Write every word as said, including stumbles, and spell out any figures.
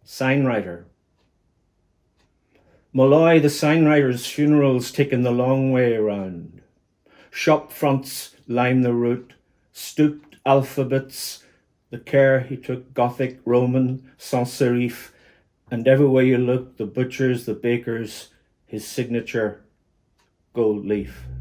Signwriter. Molloy, the signwriter's funeral's taken the long way round. Shop fronts line the route, stooped alphabets, the care he took Gothic, Roman, sans serif, and everywhere you look, the butchers, the bakers, his signature, gold leaf.